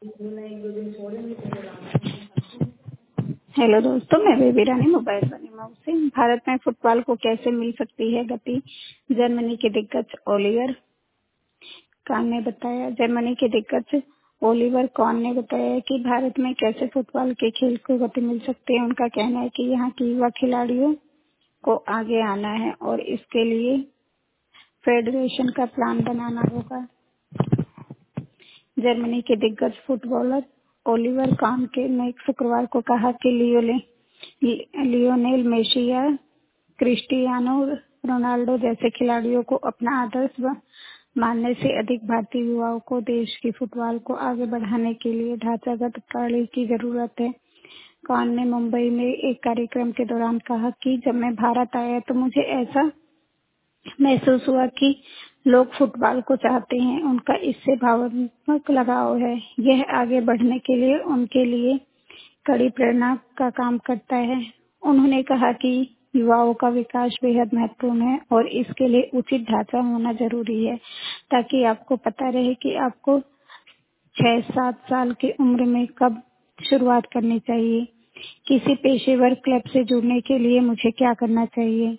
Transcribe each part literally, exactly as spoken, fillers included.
Hello दोस्तों, मैं Baby Rani mobile बनीमाऊ से। भारत में फुटबॉल को कैसे मिल सकती है गति, जर्मनी के दिग्गज ओलिवर कॉन ने बताया। जर्मनी के दिग्गज ओलिवर कॉन ने बताया कि भारत में कैसे फुटबॉल के खेल को गति मिल सकती है। उनका कहना है कि यहाँ की युवा खिलाड़ियों को आगे आना है और इसके लिए फेडरेशन का प्लान बनाना होगा। जर्मनी के दिग्गज फुटबॉलर ओलिवर कान के ने शुक्रवार को कहा कि लियोले लियोनेल मेसी या क्रिस्टियानो रोनाल्डो जैसे खिलाड़ियों को अपना आदर्श ब- मानने से अधिक भारतीय युवाओं को देश की फुटबॉल को आगे बढ़ाने के लिए ढांचागत कार्य की जरूरत है। कान ने मुंबई में एक कार्यक्रम के दौरान कहा कि जब मैं भारत आया तो मुझे ऐसा महसूस हुआ कि लोग फुटबॉल को चाहते हैं, उनका इससे भावनात्मक लगाव है। यह आगे बढ़ने के लिए उनके लिए कड़ी प्रेरणा का काम करता है। उन्होंने कहा कि युवाओं का विकास बेहद महत्वपूर्ण है और इसके लिए उचित ढांचा होना जरूरी है, ताकि आपको पता रहे कि आपको छह सात साल की उम्र में कब शुरुआत करनी चाहिए। किसी पेशेवर क्लब से जुड़ने के लिए मुझे क्या करना चाहिए।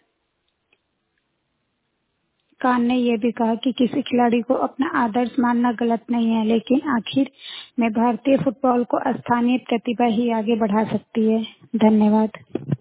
कान ने यह भी कहा कि किसी खिलाड़ी को अपना आदर्श मानना गलत नहीं है, लेकिन आखिर में भारतीय फुटबॉल को स्थानीय प्रतिभा ही आगे बढ़ा सकती है। धन्यवाद।